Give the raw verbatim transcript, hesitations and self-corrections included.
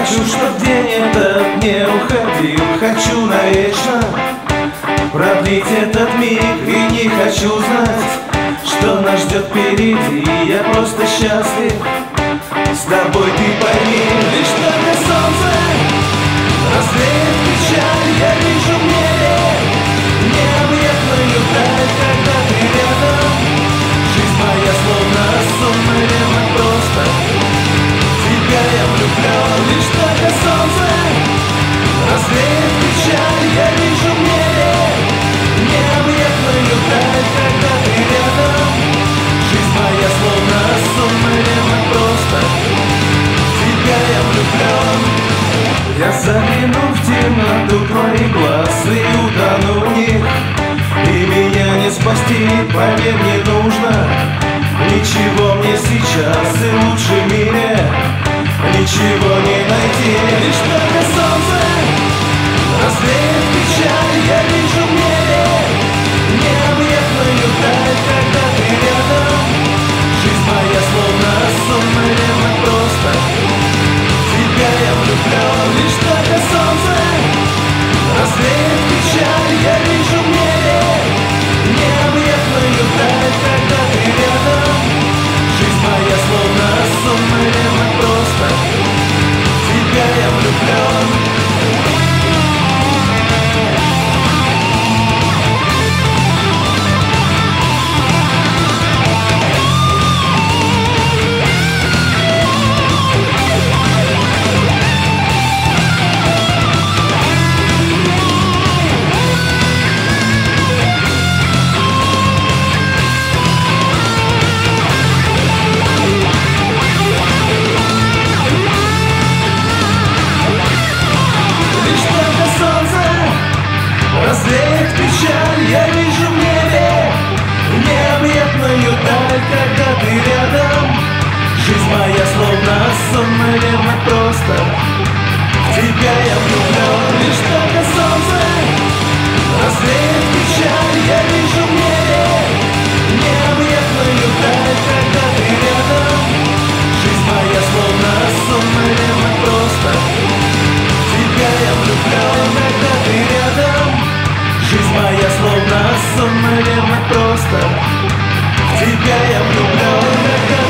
Хочу, чтоб день этот не уходил, хочу навечно продлить этот миг. И не хочу знать, что нас ждет впереди. Я просто счастлив с тобой, ты пойми. Лишь только солнце развеет печаль, я вижу в небе необъятную даль, когда ты рядом. Жизнь моя словно сон, наверное, просто в тебя я влюблен. Лишь только солнце развеет печаль, я вижу в небе необъятную даль, когда ты рядом. Жизнь моя словно сон, наверное, просто в тебя я влюблен. Я загляну в темноту твоих глаз и утону в них, и меня не спасти, поверь, не нужно ничего мне сейчас, и лучше в мире ничего не найти. Лишь только солнце развеет печаль, я вижу в небе необъятную даль, когда ты рядом. Жизнь моя словно сон, наверное, просто в тебя я влюблен. Лишь только солнце развеет печаль, я вижу в небе необъятную даль, когда ты рядом. Жизнь моя словно сон, наверное, просто в тебя я влюблен. Развеет печаль, я вижу в небе необъятную даль, когда ты рядом. Жизнь моя словно сон, наверное, просто в тебя я влюблен. Лишь только солнце развеет печаль, я вижу в небе необъятную даль, когда ты рядом. Жизнь моя словно сон, наверное, просто в тебя я влюблен, когда ты рядом. Жизнь моя словно сон, наверное, просто в тебя я влюблен.